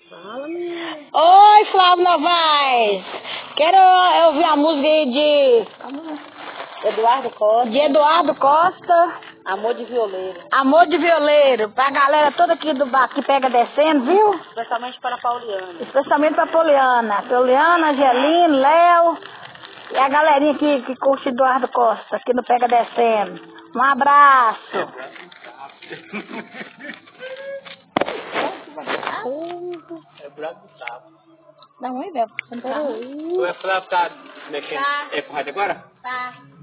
Fala, menina. Oi, Flávio Novaes. Quero ouvir a música aí de Eduardo Costa. Amor de violeiro. Amor de violeiro. Pra galera toda aqui do bar que pega descendo, viu? Especialmente para a Pauliana. Especialmente pra Poliana. Poliana, Angelino, Léo. E a galerinha que curte Eduardo Costa, que não pega descendo. Um abraço. É buraco do sapo. Dá um oi, Bel. Você não tá? Tu vai falar pra mexer? Tá. É pro rádio agora? Tá.